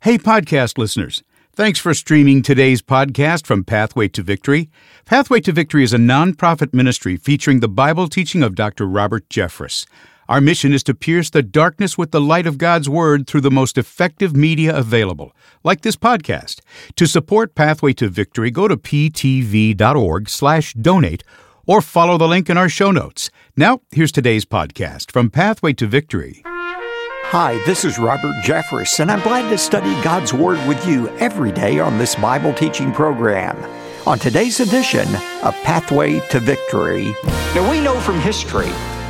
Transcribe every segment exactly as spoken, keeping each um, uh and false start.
Hey, podcast listeners. Thanks for streaming today's podcast from Pathway to Victory. Pathway to Victory is a nonprofit ministry featuring the Bible teaching of Doctor Robert Jeffress. Our mission is to pierce the darkness with the light of God's Word through the most effective media available, like this podcast. To support Pathway to Victory, go to ptv.org slash donate or follow the link in our show notes. Now, here's today's podcast from Pathway to Victory. Hi, this is Robert Jeffress, and I'm glad to study God's Word with you every day on this Bible teaching program. On today's edition of Pathway to Victory. Now, we know from history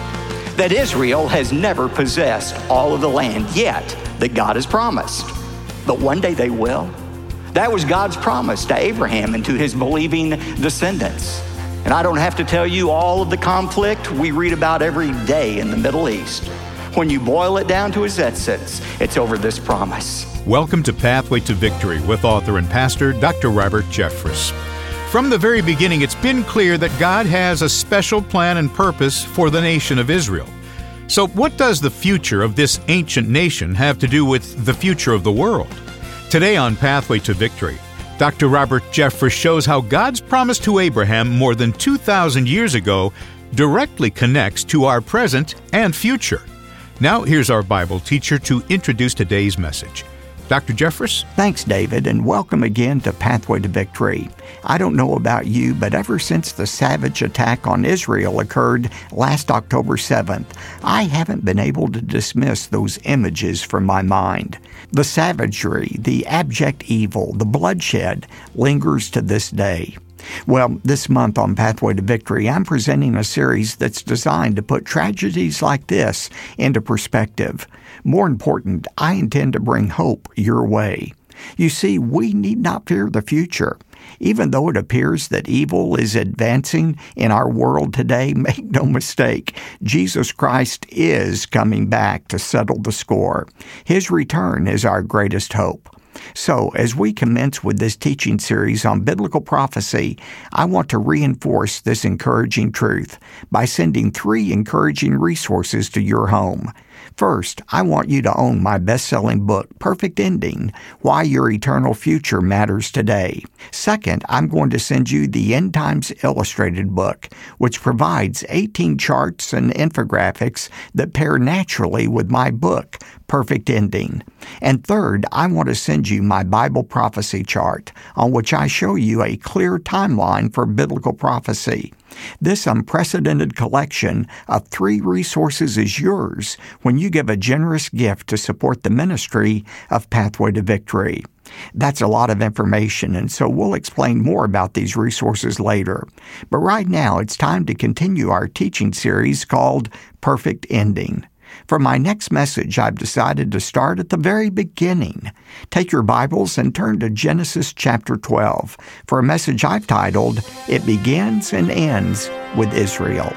that Israel has never possessed all of the land yet that God has promised. But one day they will. That was God's promise to Abraham and to his believing descendants. And I don't have to tell you all of the conflict we read about every day in the Middle East. When you boil it down to its essence, it's over this promise. Welcome to Pathway to Victory with author and pastor Doctor Robert Jeffress. From the very beginning, it's been clear that God has a special plan and purpose for the nation of Israel. So what does the future of this ancient nation have to do with the future of the world? Today on Pathway to Victory, Doctor Robert Jeffress shows how God's promise to Abraham more than two thousand years ago directly connects to our present and future. Now, here's our Bible teacher to introduce today's message. Doctor Jeffress? Thanks, David, and welcome again to Pathway to Victory. I don't know about you, but ever since the savage attack on Israel occurred last October seventh, I haven't been able to dismiss those images from my mind. The savagery, the abject evil, the bloodshed lingers to this day. Well, this month on Pathway to Victory, I'm presenting a series that's designed to put tragedies like this into perspective. More important, I intend to bring hope your way. You see, we need not fear the future. Even though it appears that evil is advancing in our world today, make no mistake, Jesus Christ is coming back to settle the score. His return is our greatest hope. So, as we commence with this teaching series on biblical prophecy, I want to reinforce this encouraging truth by sending three encouraging resources to your home. First, I want you to own my best-selling book, Perfect Ending, Why Your Eternal Future Matters Today. Second, I'm going to send you the End Times Illustrated book, which provides eighteen charts and infographics that pair naturally with my book, Perfect Ending. And third, I want to send you my Bible prophecy chart, on which I show you a clear timeline for biblical prophecy. This unprecedented collection of three resources is yours when you give a generous gift to support the ministry of Pathway to Victory. That's a lot of information, and so we'll explain more about these resources later. But right now, it's time to continue our teaching series called Perfect Ending. For my next message, I've decided to start at the very beginning. Take your Bibles and turn to Genesis chapter twelve for a message I've titled, It Begins and Ends with Israel.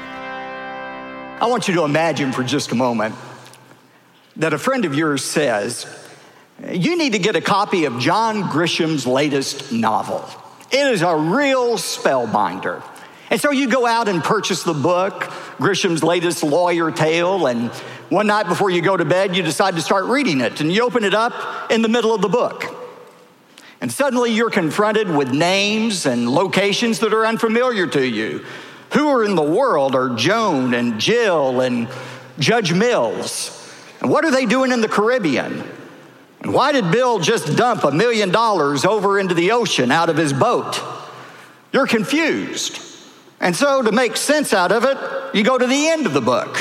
I want you to imagine for just a moment that a friend of yours says, you need to get a copy of John Grisham's latest novel. It is a real spellbinder. And so you go out and purchase the book, Grisham's latest lawyer tale, and one night before you go to bed, you decide to start reading it, and you open it up in the middle of the book. And suddenly you're confronted with names and locations that are unfamiliar to you. Who are in the world are Joan and Jill and Judge Mills? And what are they doing in the Caribbean? And why did Bill just dump a million dollars over into the ocean out of his boat? You're confused. And so to make sense out of it, you go to the end of the book.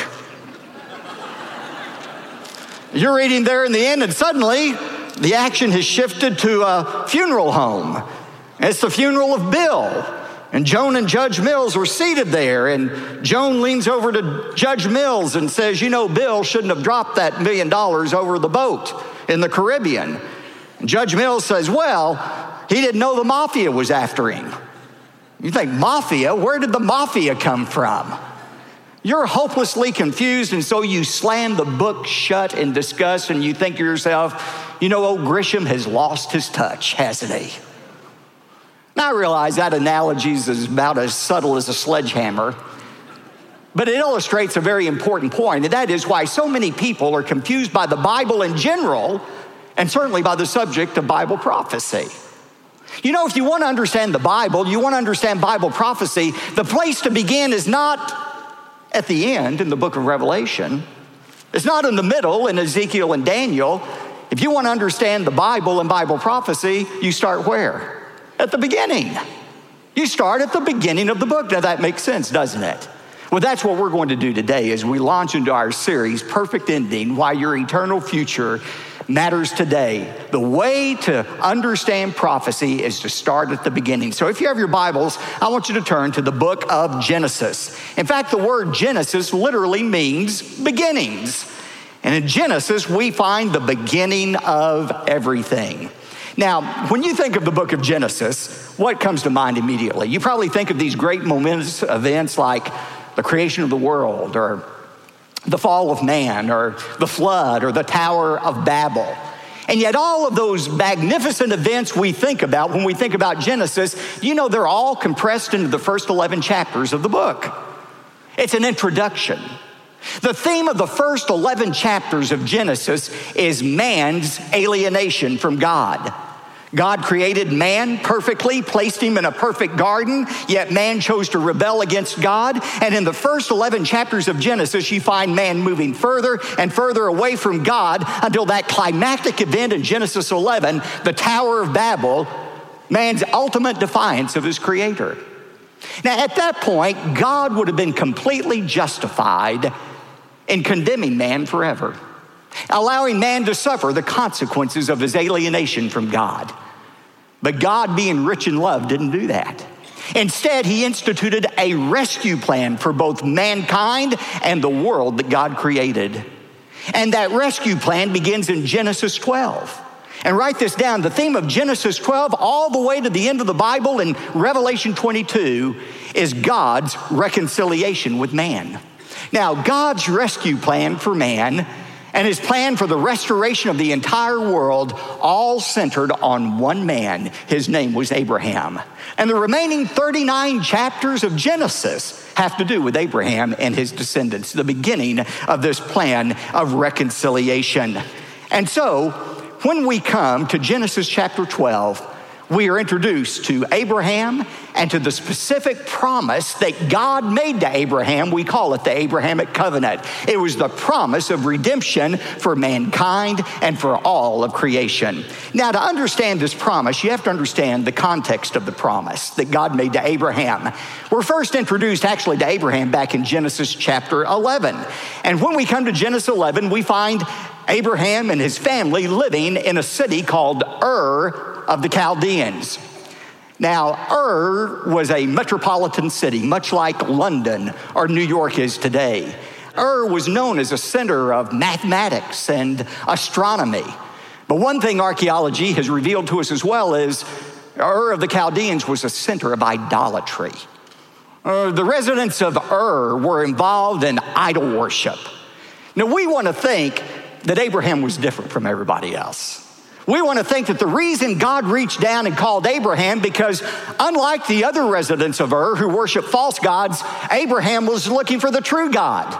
You're reading there in the end, and suddenly the action has shifted to a funeral home. It's the funeral of Bill. And Joan and Judge Mills were seated there, and Joan leans over to Judge Mills and says, you know, Bill shouldn't have dropped that million dollars over the boat in the Caribbean. And Judge Mills says, well, he didn't know the mafia was after him. You think, mafia? Where did the mafia come from? You're hopelessly confused, and so you slam the book shut in disgust, and you think to yourself, you know, old Grisham has lost his touch, hasn't he? Now, I realize that analogy is about as subtle as a sledgehammer, but it illustrates a very important point, and that is why so many people are confused by the Bible in general and certainly by the subject of Bible prophecy. You know, if you want to understand the Bible, you want to understand Bible prophecy, the place to begin is not at the end in the book of Revelation. It's not in the middle in Ezekiel and Daniel. If you want to understand the Bible and Bible prophecy, you start where? At the beginning. You start at the beginning of the book. Now that makes sense, doesn't it? Well, that's what we're going to do today as we launch into our series, Perfect Ending, Why Your Eternal Future Matters Today. The way to understand prophecy is to start at the beginning. So if you have your Bibles, I want you to turn to the book of Genesis. In fact, the word Genesis literally means beginnings. And in Genesis, we find the beginning of everything. Now, when you think of the book of Genesis, what comes to mind immediately? You probably think of these great momentous events like the creation of the world, or the fall of man, or the flood, or the Tower of Babel. And yet all of those magnificent events we think about when we think about Genesis, you know, they're all compressed into the first eleven chapters of the book. It's an introduction. The theme of the first eleven chapters of Genesis is man's alienation from God. God created man perfectly, placed him in a perfect garden, yet man chose to rebel against God. And in the first eleven chapters of Genesis, you find man moving further and further away from God until that climactic event in Genesis eleven, the Tower of Babel, man's ultimate defiance of his creator. Now, at that point, God would have been completely justified in condemning man forever, allowing man to suffer the consequences of his alienation from God. But God, being rich in love, didn't do that. Instead, he instituted a rescue plan for both mankind and the world that God created. And that rescue plan begins in Genesis twelve. And write this down, the theme of Genesis twelve all the way to the end of the Bible in Revelation twenty-two is God's reconciliation with man. Now, God's rescue plan for man and his plan for the restoration of the entire world all centered on one man. His name was Abraham. And the remaining thirty-nine chapters of Genesis have to do with Abraham and his descendants, the beginning of this plan of reconciliation. And so, when we come to Genesis chapter twelve, we are introduced to Abraham and to the specific promise that God made to Abraham. We call it the Abrahamic covenant. It was the promise of redemption for mankind and for all of creation. Now, to understand this promise, you have to understand the context of the promise that God made to Abraham. We're first introduced actually to Abraham back in Genesis chapter eleven. And when we come to Genesis eleven, we find Abraham and his family living in a city called Ur of the Chaldeans. Now, Ur was a metropolitan city, much like London or New York is today. Ur was known as a center of mathematics and astronomy. But one thing archaeology has revealed to us as well is Ur of the Chaldeans was a center of idolatry. Uh, the residents of Ur were involved in idol worship. Now, we want to think that Abraham was different from everybody else. We want to think that the reason God reached down and called Abraham, because unlike the other residents of Ur who worship false gods, Abraham was looking for the true God.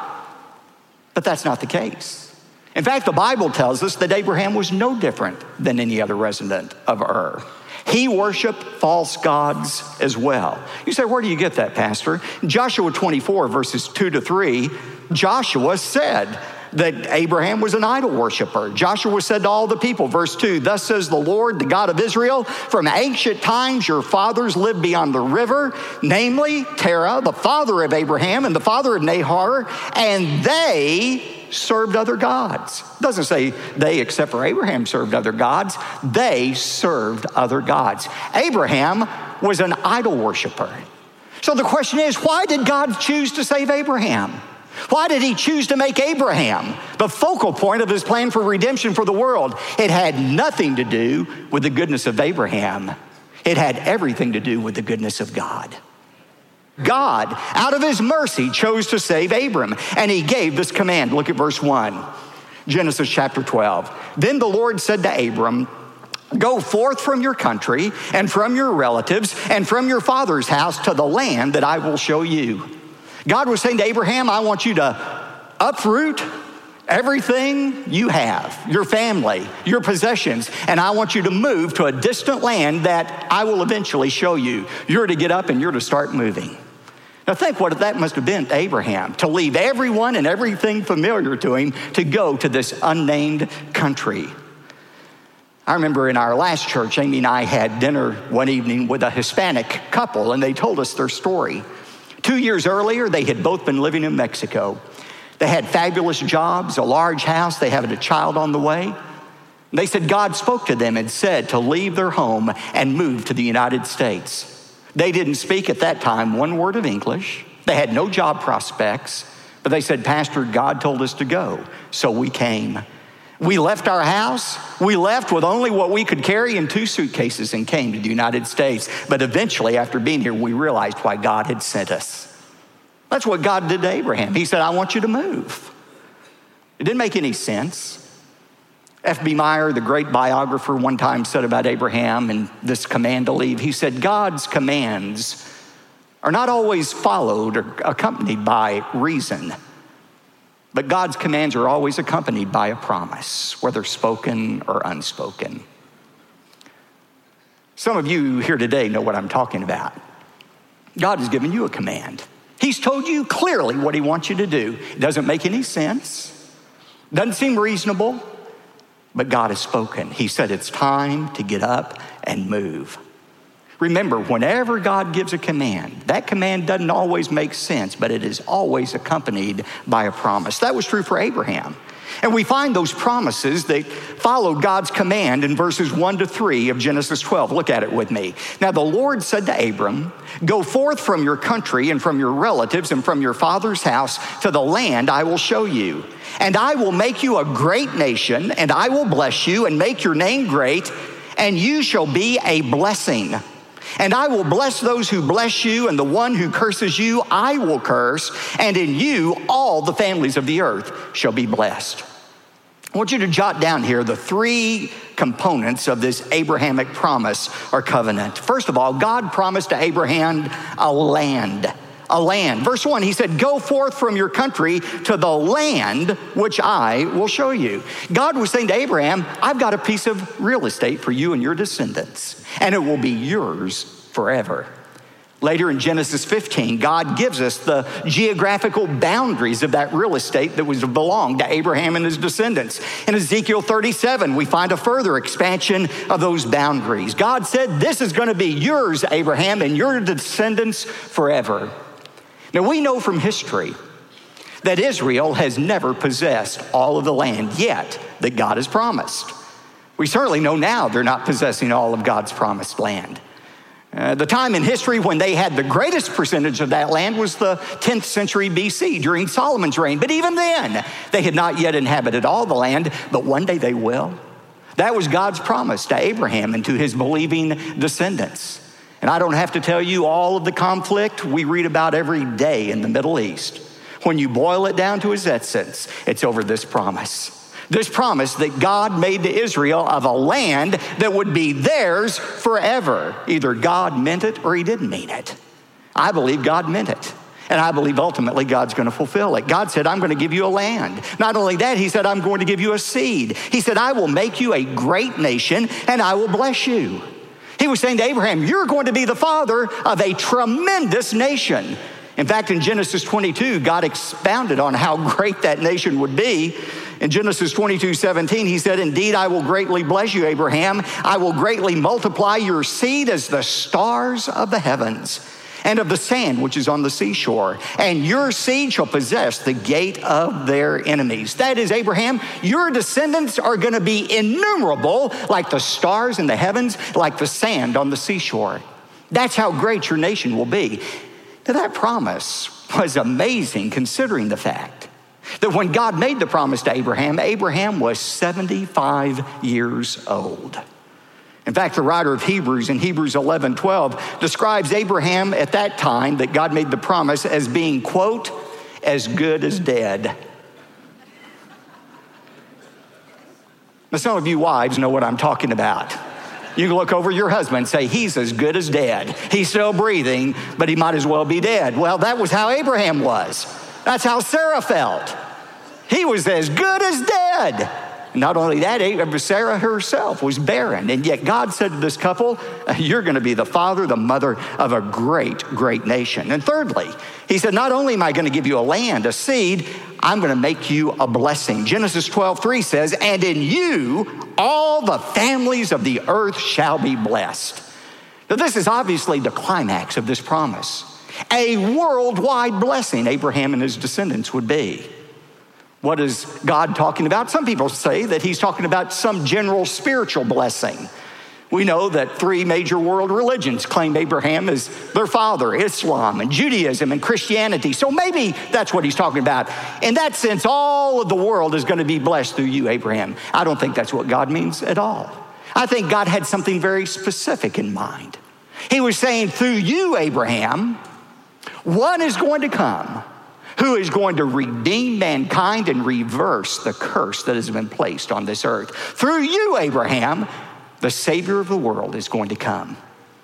But that's not the case. In fact, the Bible tells us that Abraham was no different than any other resident of Ur. He worshiped false gods as well. You say, where do you get that, Pastor? In Joshua twenty-four, verses two to three, Joshua said that Abraham was an idol worshiper. Joshua said to all the people, verse two, thus says the Lord, the God of Israel, from ancient times your fathers lived beyond the river, namely Terah, the father of Abraham and the father of Nahor, and they served other gods. It doesn't say they, except for Abraham, served other gods. They served other gods. Abraham was an idol worshiper. So the question is, why did God choose to save Abraham? Why did he choose to make Abraham the focal point of his plan for redemption for the world? It had nothing to do with the goodness of Abraham. It had everything to do with the goodness of God. God, out of his mercy, chose to save Abram, and he gave this command. Look at verse one, Genesis chapter twelve. Then the Lord said to Abram, go forth from your country and from your relatives and from your father's house to the land that I will show you. God was saying to Abraham, I want you to uproot, everything you have, your family, your possessions, and I want you to move to a distant land that I will eventually show you. You're to get up and you're to start moving. Now think what that must have been to Abraham, to leave everyone and everything familiar to him to go to this unnamed country. I remember in our last church, Amy and I had dinner one evening with a Hispanic couple, and they told us their story. Two years earlier, they had both been living in Mexico. They had fabulous jobs, a large house. They had a child on the way. They said God spoke to them and said to leave their home and move to the United States. They didn't speak at that time one word of English. They had no job prospects, but they said, Pastor, God told us to go, so we came. We left our house. We left with only what we could carry in two suitcases and came to the United States. But eventually, after being here, we realized why God had sent us. That's what God did to Abraham. He said, I want you to move. It didn't make any sense. F B Meyer, the great biographer, one time said about Abraham and this command to leave, he said, God's commands are not always followed or accompanied by reason, but God's commands are always accompanied by a promise, whether spoken or unspoken. Some of you here today know what I'm talking about. God has given you a command. He's told you clearly what he wants you to do. It doesn't make any sense. Doesn't seem reasonable, but God has spoken. He said it's time to get up and move. Remember, whenever God gives a command, that command doesn't always make sense, but it is always accompanied by a promise. That was true for Abraham. And we find those promises that followed God's command in verses one to three of Genesis twelve. Look at it with me. Now the Lord said to Abram, go forth from your country and from your relatives and from your father's house to the land I will show you. And I will make you a great nation, and I will bless you and make your name great, and you shall be a blessing. And I will bless those who bless you, and the one who curses you, I will curse. And in you, all the families of the earth shall be blessed. I want you to jot down here the three components of this Abrahamic promise or covenant. First of all, God promised to Abraham a land. A land. Verse one, he said, go forth from your country to the land which I will show you. God was saying to Abraham, I've got a piece of real estate for you and your descendants, and it will be yours forever. Later in Genesis fifteen, God gives us the geographical boundaries of that real estate that was to belong to Abraham and his descendants. In Ezekiel thirty-seven, we find a further expansion of those boundaries. God said, this is going to be yours, Abraham, and your descendants forever. Now, we know from history that Israel has never possessed all of the land yet that God has promised. We certainly know now they're not possessing all of God's promised land. Uh, the time in history when they had the greatest percentage of that land was the tenth century B C during Solomon's reign. But even then, they had not yet inhabited all the land, but one day they will. That was God's promise to Abraham and to his believing descendants. And I don't have to tell you all of the conflict we read about every day in the Middle East. When you boil it down to its essence, it's over this promise. This promise that God made to Israel of a land that would be theirs forever. Either God meant it or he didn't mean it. I believe God meant it. And I believe ultimately God's going to fulfill it. God said, I'm going to give you a land. Not only that, he said, I'm going to give you a seed. He said, I will make you a great nation and I will bless you. He was saying to Abraham, you're going to be the father of a tremendous nation. In fact, in Genesis twenty-two, God expounded on how great that nation would be. In Genesis twenty-two seventeen, he said, indeed, I will greatly bless you, Abraham. I will greatly multiply your seed as the stars of the heavens and of the sand which is on the seashore. And your seed shall possess the gate of their enemies. That is, Abraham, your descendants are going to be innumerable like the stars in the heavens, like the sand on the seashore. That's how great your nation will be. Now, that promise was amazing considering the fact that when God made the promise to Abraham, Abraham was seventy-five years old. In fact, the writer of Hebrews in Hebrews eleven twelve describes Abraham at that time that God made the promise as being, quote, as good as dead. Now, some of you wives know what I'm talking about. You can look over your husband and say, he's as good as dead. He's still breathing, but he might as well be dead. Well, that was how Abraham was. That's how Sarah felt. He was as good as dead. Not only that, Sarah herself was barren. And yet God said to this couple, you're going to be the father, the mother of a great, great nation. And thirdly, he said, not only am I going to give you a land, a seed, I'm going to make you a blessing. Genesis twelve three says, and in you all the families of the earth shall be blessed. Now this is obviously the climax of this promise. A worldwide blessing Abraham and his descendants would be. What is God talking about? Some people say that he's talking about some general spiritual blessing. We know that three major world religions claim Abraham as their father, Islam and Judaism and Christianity. So maybe that's what he's talking about. In that sense, all of the world is going to be blessed through you, Abraham. I don't think that's what God means at all. I think God had something very specific in mind. He was saying, through you, Abraham, one is going to come who is going to redeem mankind and reverse the curse that has been placed on this earth. Through you, Abraham, the Savior of the world is going to come.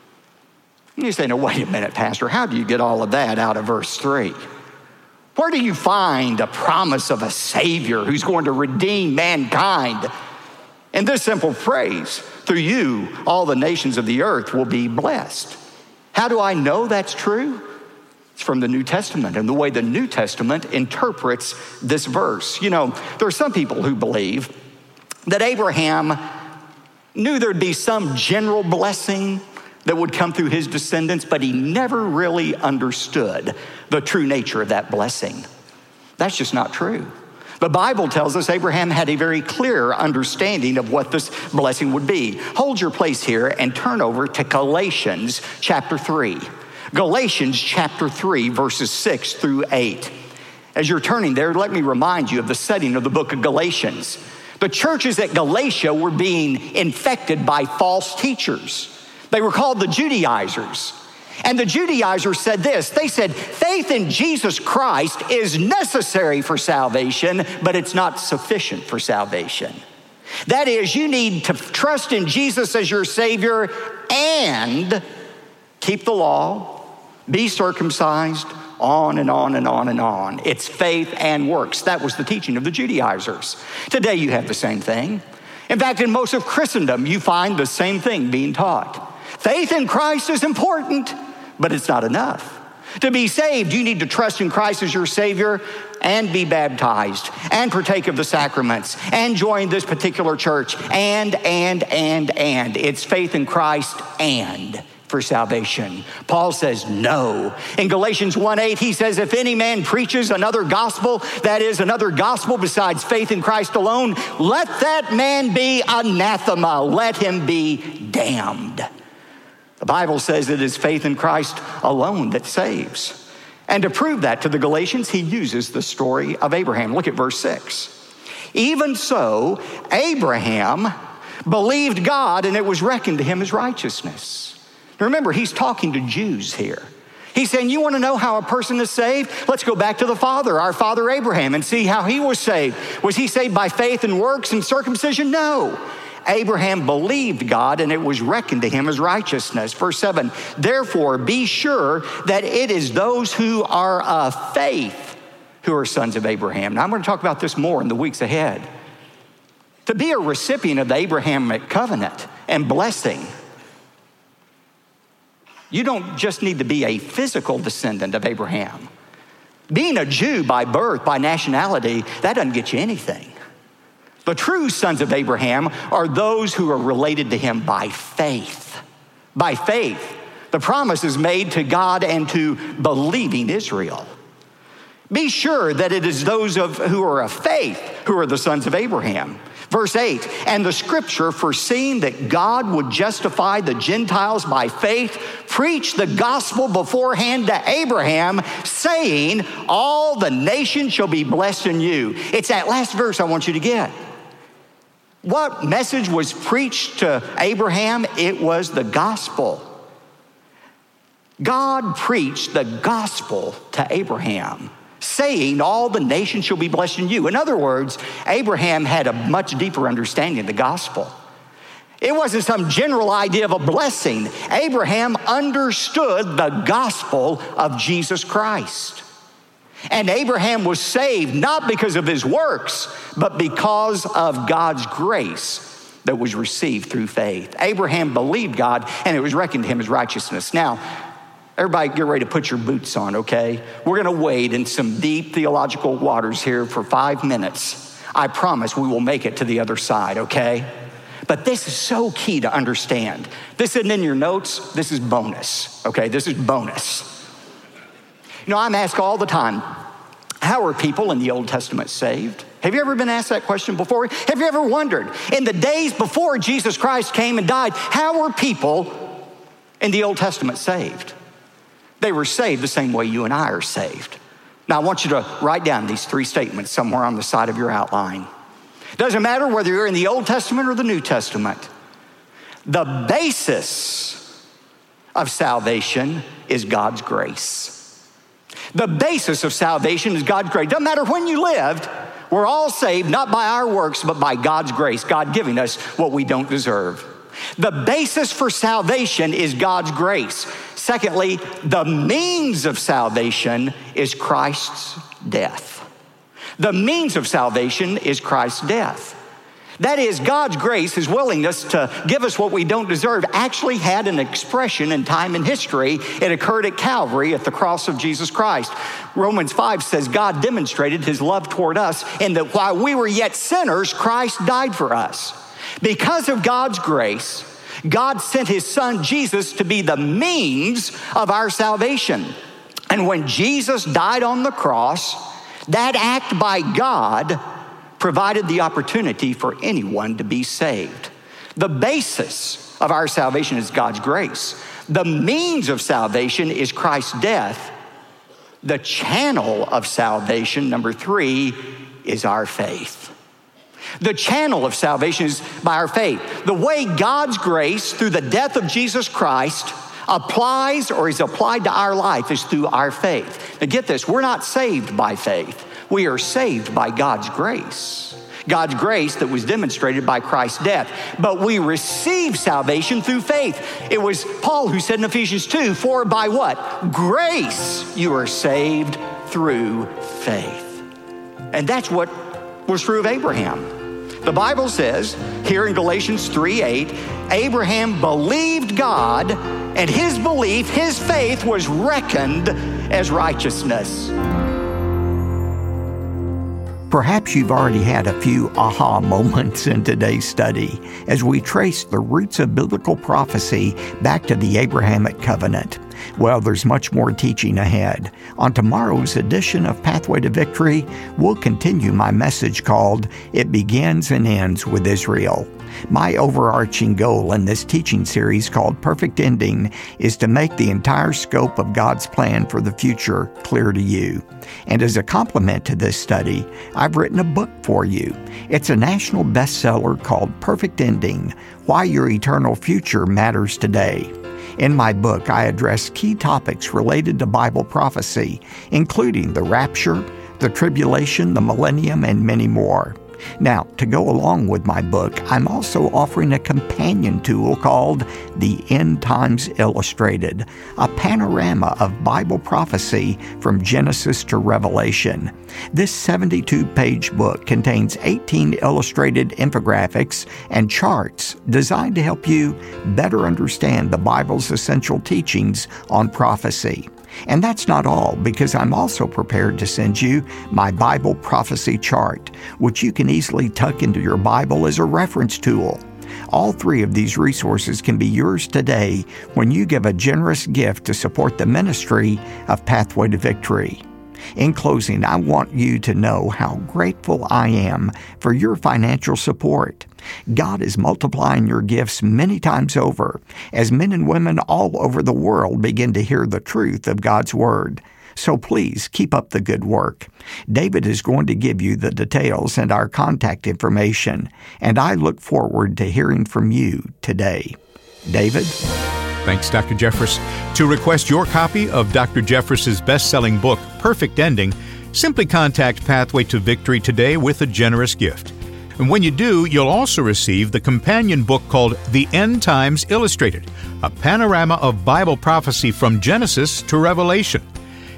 And you say, no, wait a minute, Pastor, how do you get all of that out of verse three? Where do you find a promise of a Savior who's going to redeem mankind? In this simple phrase, through you, all the nations of the earth will be blessed. How do I know that's true? It's from the New Testament and the way the New Testament interprets this verse. You know, there are some people who believe that Abraham knew there'd be some general blessing that would come through his descendants, but he never really understood the true nature of that blessing. That's just not true. The Bible tells us Abraham had a very clear understanding of what this blessing would be. Hold your place here and turn over to Galatians chapter three. Galatians chapter three, verses six through eight. As you're turning there, let me remind you of the setting of the book of Galatians. The churches at Galatia were being infected by false teachers. They were called the Judaizers. And the Judaizers said this. They said, faith in Jesus Christ is necessary for salvation, but it's not sufficient for salvation. That is, you need to trust in Jesus as your Savior and keep the law, be circumcised, on and on and on and on. It's faith and works. That was the teaching of the Judaizers. Today you have the same thing. In fact, in most of Christendom, you find the same thing being taught. Faith in Christ is important, but it's not enough. To be saved, you need to trust in Christ as your Savior and be baptized and partake of the sacraments and join this particular church and, and, and, and. It's faith in Christ and for salvation. Paul says no. In Galatians one eight, he says, if any man preaches another gospel, that is another gospel besides faith in Christ alone, let that man be anathema. Let him be damned. The Bible says it is faith in Christ alone that saves. And to prove that to the Galatians, he uses the story of Abraham. Look at verse six. Even so, Abraham believed God, and it was reckoned to him as righteousness. Remember, he's talking to Jews here. He's saying, you want to know how a person is saved? Let's go back to the father, our father Abraham, and see how he was saved. Was he saved by faith and works and circumcision? No. Abraham believed God, and it was reckoned to him as righteousness. Verse seven, therefore be sure that it is those who are of faith who are sons of Abraham. Now I'm going to talk about this more in the weeks ahead. To be a recipient of the Abrahamic covenant and blessing, you don't just need to be a physical descendant of Abraham. Being a Jew by birth, by nationality, that doesn't get you anything. The true sons of Abraham are those who are related to him by faith. By faith. The promise is made to God and to believing Israel. Be sure that it is those of who are of faith who are the sons of Abraham. Verse eight, and the scripture, foreseeing that God would justify the Gentiles by faith, preached the gospel beforehand to Abraham, saying, all the nations shall be blessed in you. It's that last verse I want you to get. What message was preached to Abraham? It was the gospel. God preached the gospel to Abraham, saying all the nations shall be blessed in you. In other words, Abraham had a much deeper understanding of the gospel. It wasn't some general idea of a blessing. Abraham understood the gospel of Jesus Christ. And Abraham was saved not because of his works, but because of God's grace that was received through faith. Abraham believed God, and it was reckoned to him as righteousness. Now, everybody get ready to put your boots on, okay? We're going to wade in some deep theological waters here for five minutes. I promise we will make it to the other side, okay? But this is so key to understand. This isn't in your notes. This is bonus, okay? This is bonus. You know, I'm asked all the time, how are people in the Old Testament saved? Have you ever been asked that question before? Have you ever wondered, in the days before Jesus Christ came and died, how were people in the Old Testament saved? They were saved the same way you and I are saved. Now, I want you to write down these three statements somewhere on the side of your outline. Doesn't matter whether you're in the Old Testament or the New Testament. The basis of salvation is God's grace. The basis of salvation is God's grace. Doesn't matter when you lived, we're all saved not by our works, but by God's grace, God giving us what we don't deserve. The basis for salvation is God's grace. Secondly, the means of salvation is Christ's death. The means of salvation is Christ's death. That is, God's grace, his willingness to give us what we don't deserve, actually had an expression in time and history. It occurred at Calvary at the cross of Jesus Christ. Romans five says God demonstrated his love toward us in that while we were yet sinners, Christ died for us. Because of God's grace, God sent his son Jesus to be the means of our salvation. And when Jesus died on the cross, that act by God provided the opportunity for anyone to be saved. The basis of our salvation is God's grace. The means of salvation is Christ's death. The channel of salvation, number three, is our faith. The channel of salvation is by our faith. The way God's grace through the death of Jesus Christ applies or is applied to our life is through our faith. Now get this, we're not saved by faith. We are saved by God's grace. God's grace that was demonstrated by Christ's death. But we receive salvation through faith. It was Paul who said in Ephesians two, for by what? Grace you are saved through faith. And that's what was true of Abraham. The Bible says here in Galatians three eight, Abraham believed God, and his belief, his faith was reckoned as righteousness. Perhaps you've already had a few aha moments in today's study as we trace the roots of biblical prophecy back to the Abrahamic covenant. Well, there's much more teaching ahead. On tomorrow's edition of Pathway to Victory, we'll continue my message called It Begins and Ends with Israel. My overarching goal in this teaching series called Perfect Ending is to make the entire scope of God's plan for the future clear to you. And as a complement to this study, I've written a book for you. It's a national bestseller called Perfect Ending: Why Your Eternal Future Matters Today. In my book, I address key topics related to Bible prophecy, including the rapture, the tribulation, the millennium, and many more. Now, to go along with my book, I'm also offering a companion tool called The End Times Illustrated, a panorama of Bible prophecy from Genesis to Revelation. This seventy-two page book contains eighteen illustrated infographics and charts designed to help you better understand the Bible's essential teachings on prophecy. And that's not all, because I'm also prepared to send you my Bible prophecy chart, which you can easily tuck into your Bible as a reference tool. All three of these resources can be yours today when you give a generous gift to support the ministry of Pathway to Victory. In closing, I want you to know how grateful I am for your financial support. God is multiplying your gifts many times over as men and women all over the world begin to hear the truth of God's Word. So please keep up the good work. David is going to give you the details and our contact information, and I look forward to hearing from you today. David? Thanks, Doctor Jeffress. To request your copy of Doctor Jeffress's best-selling book, Perfect Ending, simply contact Pathway to Victory today with a generous gift. And when you do, you'll also receive the companion book called The End Times Illustrated, a panorama of Bible prophecy from Genesis to Revelation.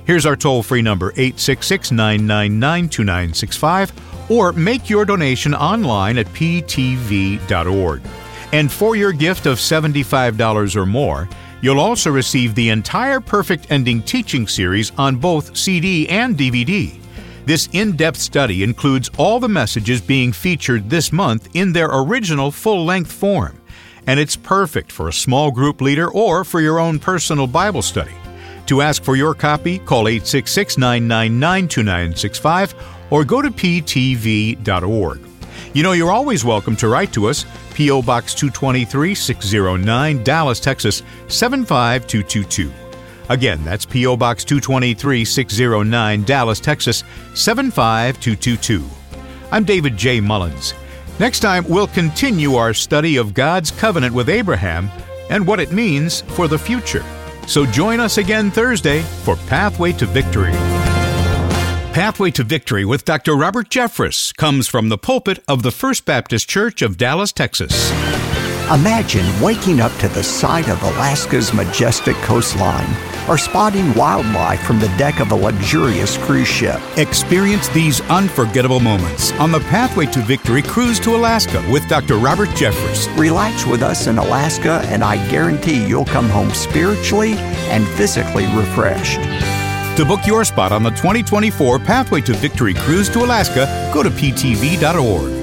Here's our toll-free number, eight six six, nine nine nine, two nine six five, or make your donation online at p t v dot org. And for your gift of seventy-five dollars or more, you'll also receive the entire Perfect Ending teaching series on both C D and D V D. This in-depth study includes all the messages being featured this month in their original full-length form, and it's perfect for a small group leader or for your own personal Bible study. To ask for your copy, call eight six six, nine nine nine, two nine six five or go to p t v dot org. You know, you're always welcome to write to us, P O. Box two twenty-three, six oh nine, Dallas, Texas, seven five two two two. Again, that's P O. Box two twenty-three, six oh nine, Dallas, Texas, seven five two two two. I'm David J. Mullins. Next time, we'll continue our study of God's covenant with Abraham and what it means for the future. So join us again Thursday for Pathway to Victory. Pathway to Victory with Doctor Robert Jeffress comes from the pulpit of the First Baptist Church of Dallas, Texas. Imagine waking up to the sight of Alaska's majestic coastline or spotting wildlife from the deck of a luxurious cruise ship. Experience these unforgettable moments on the Pathway to Victory cruise to Alaska with Doctor Robert Jeffress. Relax with us in Alaska, and I guarantee you'll come home spiritually and physically refreshed. To book your spot on the twenty twenty-four Pathway to Victory cruise to Alaska, go to p t v dot org.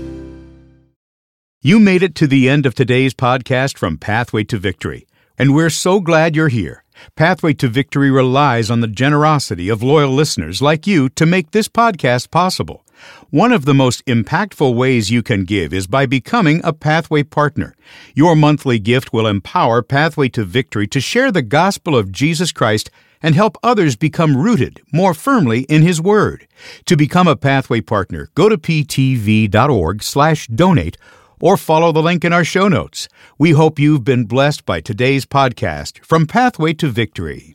You made it to the end of today's podcast from Pathway to Victory, and we're so glad you're here. Pathway to Victory relies on the generosity of loyal listeners like you to make this podcast possible. One of the most impactful ways you can give is by becoming a Pathway partner. Your monthly gift will empower Pathway to Victory to share the gospel of Jesus Christ and help others become rooted more firmly in His Word. To become a Pathway partner, go to p t v dot org slash donate or follow the link in our show notes. We hope you've been blessed by today's podcast from Pathway to Victory.